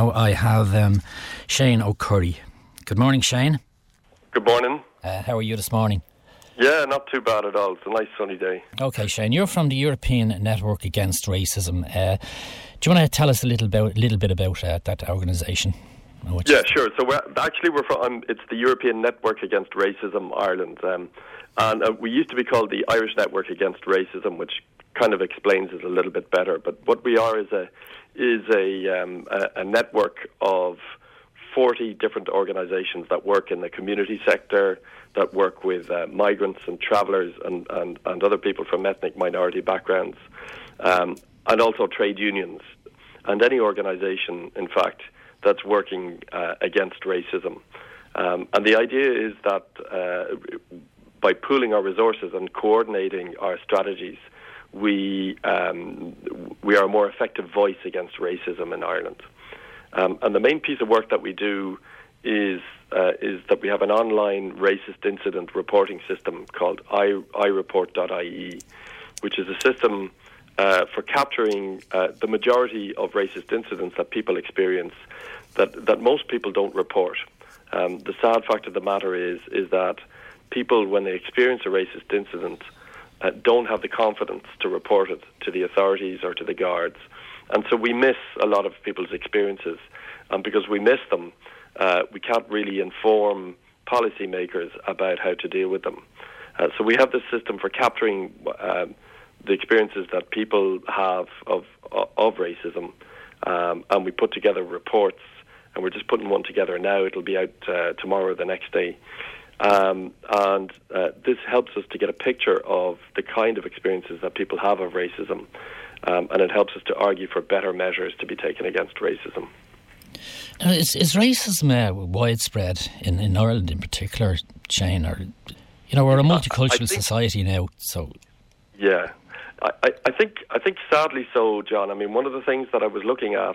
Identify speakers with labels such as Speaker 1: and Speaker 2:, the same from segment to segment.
Speaker 1: now I have Shane O'Curry. Good morning, Shane.
Speaker 2: Good morning.
Speaker 1: How are you this morning?
Speaker 2: Yeah, not too bad at all. It's a nice sunny day.
Speaker 1: Okay, Shane, you're from the European Network Against Racism. Do you want to tell us a little bit about that organisation?
Speaker 2: Yeah, sure. So we're from. It's the European Network Against Racism Ireland, and we used to be called the Irish Network Against Racism, which kind of explains it a little bit better. But what we are is a network of 40 different organisations that work in the community sector, that work with migrants and travellers and other people from ethnic minority backgrounds, and also trade unions, and any organisation, in fact, that's working against racism. And the idea is that by pooling our resources and coordinating our strategies, we are a more effective voice against racism in Ireland. And the main piece of work that we do is that we have an online racist incident reporting system called ireport.ie, which is a system for capturing the majority of racist incidents that people experience that most people don't report. The sad fact of the matter is that people, when they experience a racist incident, don't have the confidence to report it to the authorities or to the guards. And so we miss a lot of people's experiences. And because we miss them, we can't really inform policymakers about how to deal with them. So we have this system for capturing the experiences that people have of racism, and we put together reports, and we're just putting one together now. It'll be out tomorrow or the next day. And this helps us to get a picture of the kind of experiences that people have of racism, and it helps us to argue for better measures to be taken against racism.
Speaker 1: Now, is racism widespread in Ireland in particular, Shane? Or, we're a multicultural society now, so...
Speaker 2: Yeah. I think sadly so, John. I mean, one of the things that I was looking at,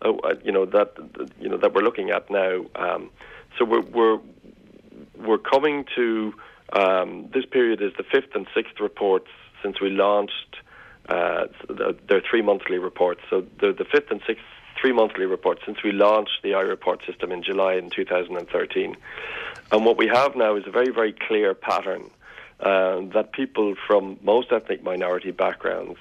Speaker 2: that we're looking at now. So we're coming to this period is the 5th and 6th reports since we launched their 3 monthly reports. So the 5th and 6th 3 monthly reports since we launched the iReport system in July in 2013. And what we have now is a very, very clear pattern. That people from most ethnic minority backgrounds,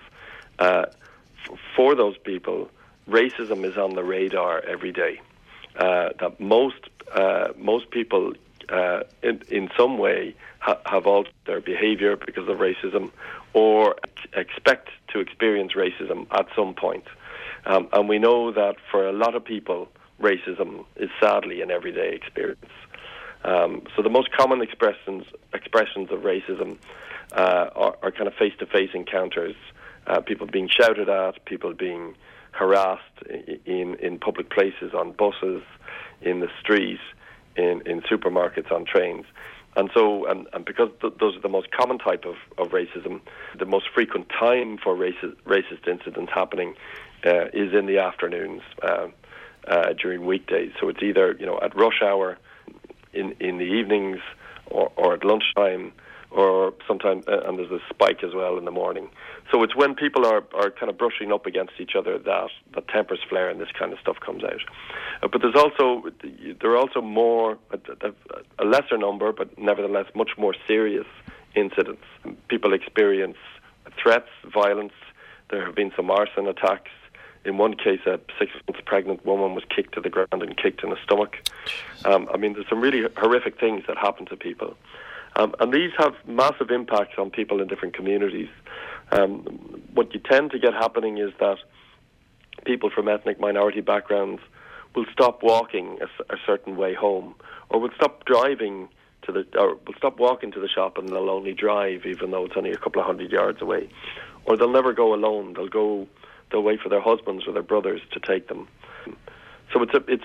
Speaker 2: for those people, racism is on the radar every day. That most people, in some way, have altered their behaviour because of racism, or expect to experience racism at some point. And we know that for a lot of people, racism is sadly an everyday experience. So the most common expressions of racism are kind of face-to-face encounters, people being shouted at, people being harassed in public places, on buses, in the street, in supermarkets, on trains. And so, and because those are the most common type of racism, the most frequent time for racist incidents happening is in the afternoons during weekdays. So it's either at rush hour, in the evenings, or at lunchtime, or sometimes, and there's a spike as well in the morning. So it's when people are kind of brushing up against each other that tempers flare and this kind of stuff comes out. But there are also more, a lesser number, but nevertheless much more serious incidents. People experience threats, violence. There have been some arson attacks. In one case, a 6 months pregnant woman was kicked to the ground and kicked in the stomach. I mean, there's some really horrific things that happen to people. And these have massive impacts on people in different communities. What you tend to get happening is that people from ethnic minority backgrounds will stop walking a certain way home, or will stop driving or will stop walking to the shop, and they'll only drive even though it's only a couple of 100 yards away. Or they'll never go alone. They'll wait for their husbands or their brothers to take them. So it's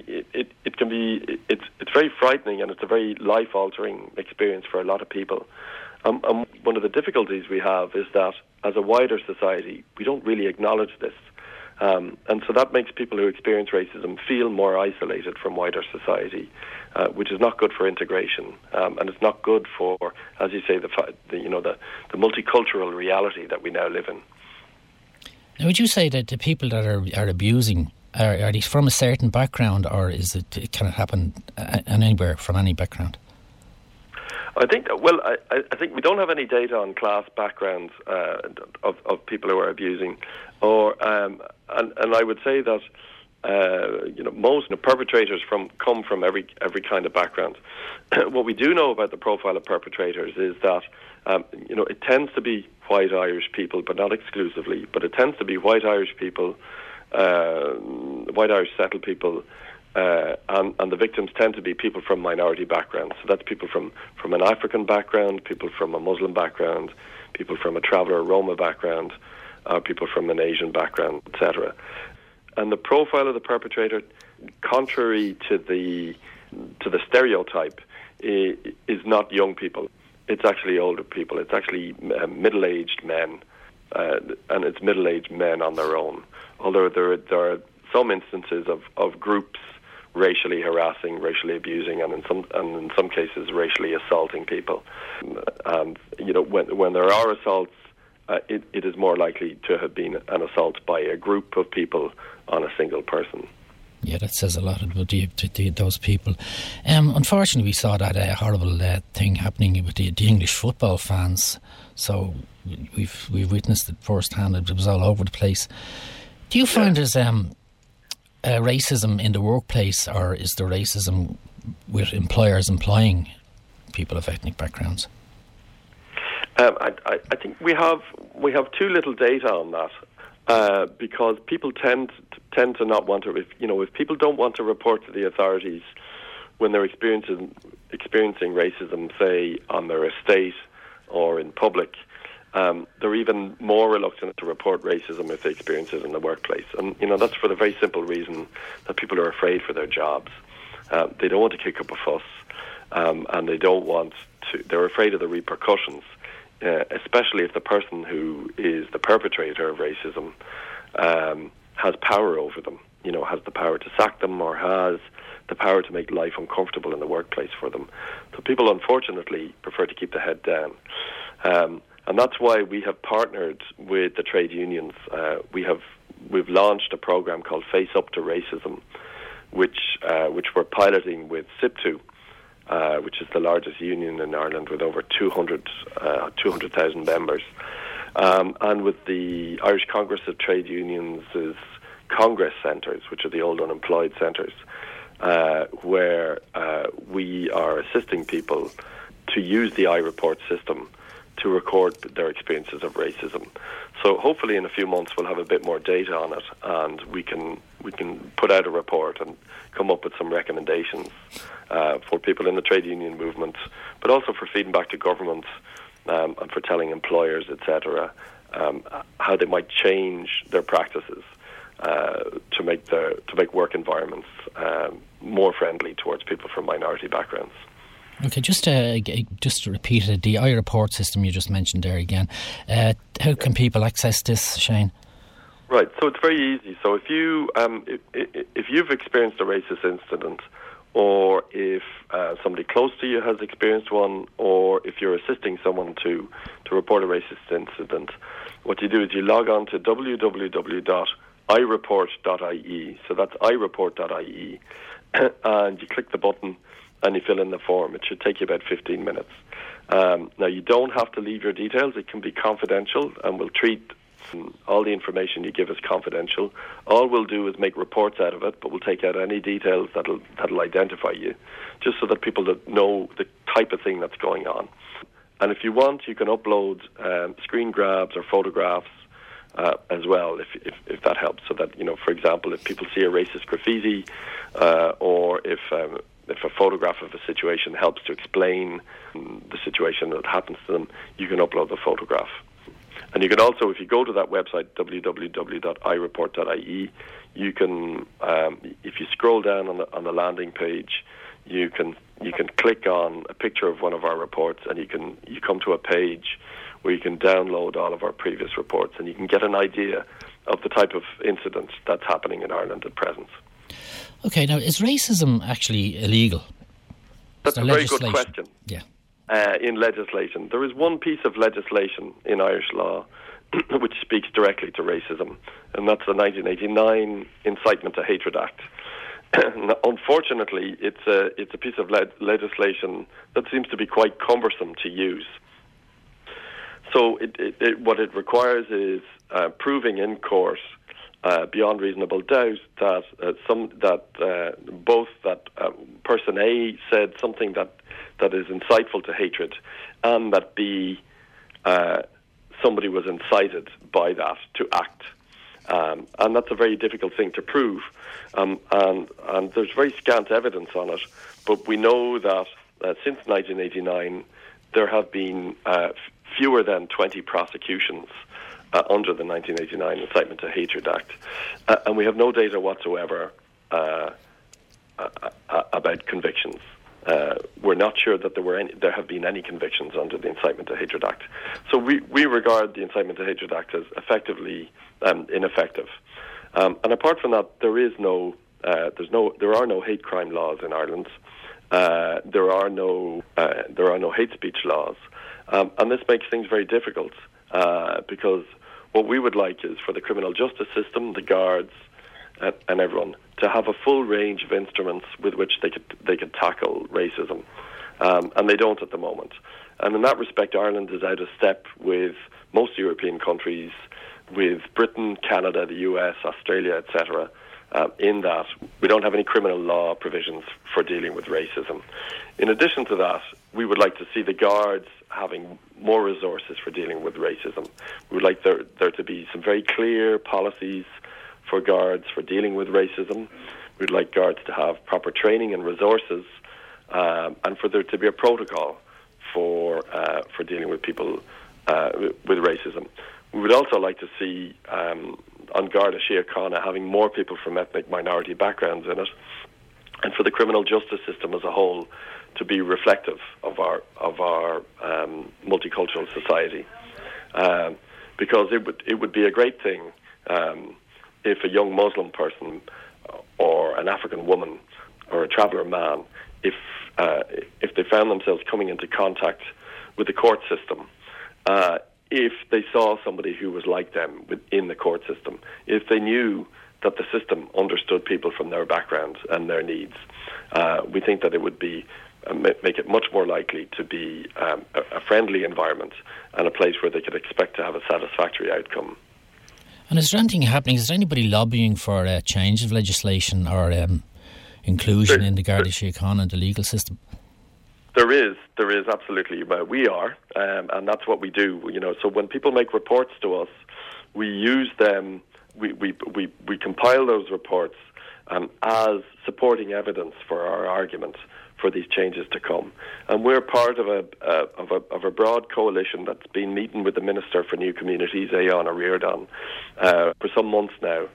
Speaker 2: very frightening, and it's a very life-altering experience for a lot of people. And one of the difficulties we have is that as a wider society, we don't really acknowledge this. And so that makes people who experience racism feel more isolated from wider society, which is not good for integration, and it's not good for, as you say, the multicultural reality that we now live in.
Speaker 1: Now, would you say that the people that are abusing Are they from a certain background, or can it happen anywhere from any background?
Speaker 2: I think we don't have any data on class backgrounds of people who are abusing, and I would say that most perpetrators come from every kind of background. What we do know about the profile of perpetrators is that it tends to be white Irish people, but not exclusively. But it tends to be white Irish people, white Irish settled people. And the victims tend to be people from minority backgrounds. So that's people from an African background, people from a Muslim background, people from a traveller Roma background, people from an Asian background, etc. And the profile of the perpetrator, contrary to the stereotype, is not young people. It's actually older people. It's actually middle-aged men, and it's middle-aged men on their own. Although there are some instances of groups racially harassing, racially abusing, and in some cases racially assaulting people. And when there are assaults, it is more likely to have been an assault by a group of people on a single person.
Speaker 1: Yeah, that says a lot about those people. Unfortunately, we saw that horrible thing happening with the English football fans. So we've witnessed it firsthand. It was all over the place. Do you find there's racism in the workplace, or is there racism with employers employing people of ethnic backgrounds?
Speaker 2: I think we have too little data on that, because people tend to not want to. If people don't want to report to the authorities when they're experiencing racism, say on their estate or in public, they're even more reluctant to report racism if they experience it in the workplace. And that's for the very simple reason that people are afraid for their jobs. They don't want to kick up a fuss, and they don't want to. They're afraid of the repercussions, especially if the person who is the perpetrator of racism has power over them. Has the power to sack them, or has the power to make life uncomfortable in the workplace for them. So people, unfortunately, prefer to keep the head down. And that's why we have partnered with the trade unions. We've launched a program called Face Up to Racism, which we're piloting with SIPTU, which is the largest union in Ireland with over 200,000 members, and with the Irish Congress of Trade Unions' Congress centres, which are the old unemployed centres, where we are assisting people to use the iReport system to record their experiences of racism. So hopefully in a few months we'll have a bit more data on it, and we can put out a report and come up with some recommendations for people in the trade union movement, but also for feeding back to government, and for telling employers, etc., how they might change their practices to make work environments more friendly towards people from minority backgrounds.
Speaker 1: Okay, just to repeat it, the iReport system you just mentioned there again. How can people access this, Shane?
Speaker 2: Right, so it's very easy. So if you've experienced a racist incident, or if somebody close to you has experienced one, or if you're assisting someone to report a racist incident, what you do is you log on to www.ireport.ie. So that's ireport.ie, and you click the button and you fill in the form. It should take you about 15 minutes. Now, you don't have to leave your details. It can be confidential, and we'll treat all the information you give as confidential. All we'll do is make reports out of it, but we'll take out any details that'll identify you, just so that people know the type of thing that's going on. And if you want, you can upload screen grabs or photographs as well, if that helps. So that, for example, if people see a racist graffiti, or if a photograph of a situation helps to explain the situation that happens to them, you can upload the photograph. And you can also, if you go to that website, www.ireport.ie, you can, if you scroll down on the landing page, you can click on a picture of one of our reports, and you come to a page where you can download all of our previous reports, and you can get an idea of the type of incident that's happening in Ireland at present.
Speaker 1: Okay, now, is racism actually illegal?
Speaker 2: That's a very good question.
Speaker 1: Yeah.
Speaker 2: In legislation, there is one piece of legislation in Irish law which speaks directly to racism, and that's the 1989 Incitement to Hatred Act. Unfortunately, it's a piece of legislation that seems to be quite cumbersome to use. So what it requires is proving in court beyond reasonable doubt that both person A said something that is insightful to hatred, and that B, somebody was incited by that to act. And that's a very difficult thing to prove. And there's very scant evidence on it. But we know that since 1989, there have been fewer than 20 prosecutions under the 1989 Incitement to Hatred Act. And we have no data whatsoever about convictions. We're not sure that there have been any convictions under the Incitement to Hatred Act. So we regard the Incitement to Hatred Act as effectively ineffective. And apart from that, there are no hate crime laws in Ireland. There are no hate speech laws, and this makes things very difficult because what we would like is for the criminal justice system, the guards, and everyone to have a full range of instruments with which they could tackle racism, and they don't at the moment. And in that respect, Ireland is out of step with most European countries, with Britain, Canada, the US, Australia, etc. In that we don't have any criminal law provisions for dealing with racism. In addition to that, we would like to see the guards having more resources for dealing with racism. We would like there to be some very clear policies for guards for dealing with racism. We'd like guards to have proper training and resources, and for there to be a protocol for dealing with people with racism. We would also like to see on Garda Síochána having more people from ethnic minority backgrounds in it, and for the criminal justice system as a whole to be reflective of our multicultural society, because it would be a great thing if a young Muslim person or an African woman or a traveller man, if they found themselves coming into contact with the court system, if they saw somebody who was like them within the court system, if they knew that the system understood people from their backgrounds and their needs, we think that it would be make it much more likely to be a friendly environment and a place where they could expect to have a satisfactory outcome.
Speaker 1: And is there anything happening? Is there anybody lobbying for a change of legislation or inclusion in the Garda Síochána and the legal system?
Speaker 2: There is absolutely. We are, and that's what we do. So when people make reports to us, we use them. We compile those reports as supporting evidence for our argument for these changes to come. And we're part of a broad coalition that's been meeting with the Minister for New Communities, Aodhán Ó Ríordáin, for some months now,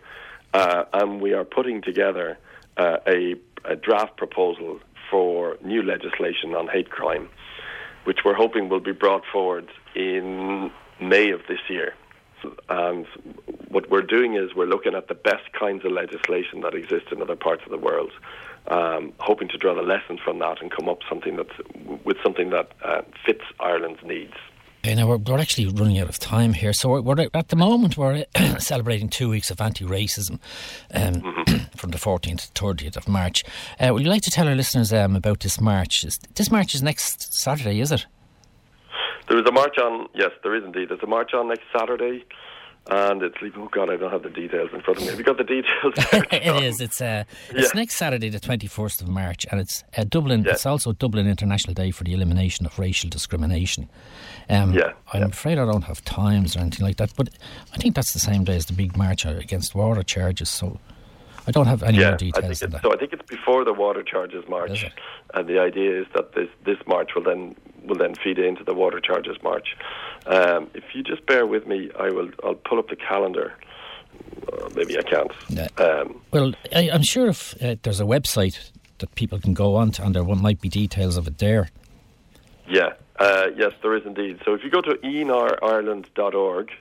Speaker 2: and we are putting together a draft proposal for new legislation on hate crime, which we're hoping will be brought forward in May of this year. And what we're doing is we're looking at the best kinds of legislation that exists in other parts of the world, hoping to draw the lessons from that and come up with something that fits Ireland's needs.
Speaker 1: Okay, now we're actually running out of time here. So we're at the moment we're celebrating 2 weeks of anti-racism from the 14th to 30th of March. Would you like to tell our listeners about this march? This march is next Saturday, is it?
Speaker 2: There is a march on, yes, there is indeed. There's a march on next Saturday, and it's, oh God, I don't have the details in front of me. Have you got the details there?
Speaker 1: It is. It's next Saturday, the 21st of March, and it's Dublin. Yeah. It's also Dublin International Day for the Elimination of Racial Discrimination. I'm afraid I don't have times or anything like that, but I think that's the same day as the big march against water charges, so I don't have any more details than that.
Speaker 2: So I think it's before the water charges march, and the idea is that this march will then feed into the water charges march. If you just bear with me, I'll pull up the calendar. Maybe I can't.
Speaker 1: Well, I'm sure if there's a website that people can go on to, and there might be details of it there.
Speaker 2: Yeah. Yes, there is indeed. So if you go to enarireland.org,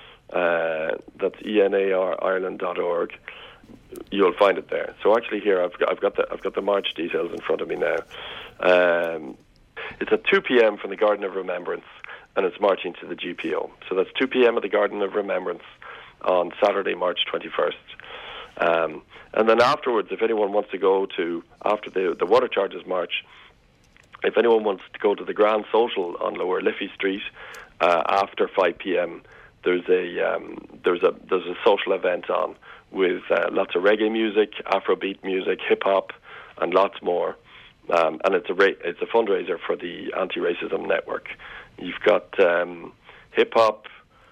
Speaker 2: that's enarireland.org, you'll find it there. So actually, here I've got the march details in front of me now. It's at 2 p.m. from the Garden of Remembrance, and it's marching to the GPO. So that's 2 p.m. at the Garden of Remembrance on Saturday, March 21st. And then afterwards, if anyone wants to go to, after the Water Charges March, if anyone wants to go to the Grand Social on Lower Liffey Street after 5 p.m., there's a social event on with lots of reggae music, Afrobeat music, hip hop, and lots more. And it's a fundraiser for the Anti-Racism Network. You've got hip hop,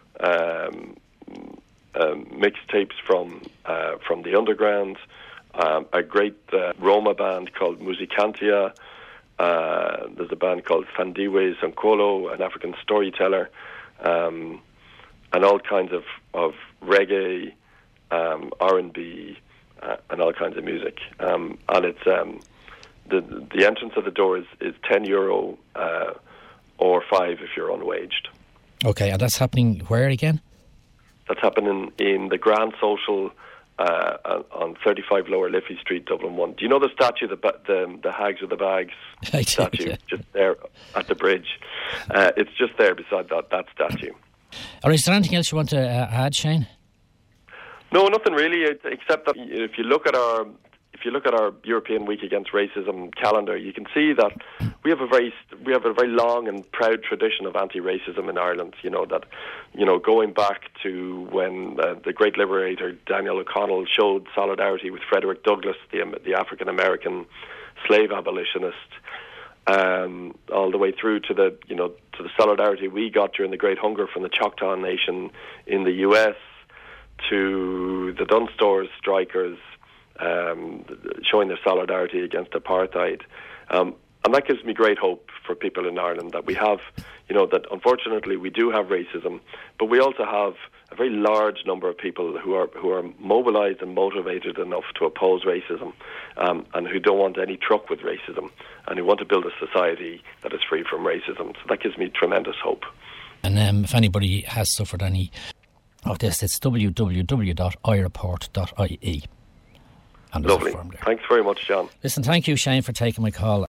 Speaker 2: mixtapes from the underground, a great Roma band called Musicantia. There's a band called Fandiwe Sankolo, an African storyteller, and all kinds of reggae, R&B, and all kinds of music. And it's the entrance of the door is €10 or $5 if you're unwaged.
Speaker 1: Okay, and that's happening where again?
Speaker 2: That's happening in the Grand Social on 35 Lower Liffey Street, Dublin 1. Do you know the statue, the Hags with the Bags statue, just there at the bridge? It's just there beside that statue.
Speaker 1: All right, is there anything else you want to add, Shane?
Speaker 2: No, nothing really, except that if you look at our European Week Against Racism calendar, you can see that we have a very long and proud tradition of anti-racism in Ireland. Going back to when the great liberator Daniel O'Connell showed solidarity with Frederick Douglass, the African American slave abolitionist, all the way through to the solidarity we got during the Great Hunger from the Choctaw Nation in the U.S., to the Dunnes Stores strikers, showing their solidarity against apartheid. And that gives me great hope for people in Ireland that we have, that unfortunately we do have racism, but we also have a very large number of people who are mobilised and motivated enough to oppose racism, and who don't want any truck with racism, and who want to build a society that is free from racism. So that gives me tremendous hope.
Speaker 1: And if anybody has suffered any of this, it's www.ireport.ie.
Speaker 2: Lovely. Thanks very much, John.
Speaker 1: Listen, thank you, Shane, for taking my call.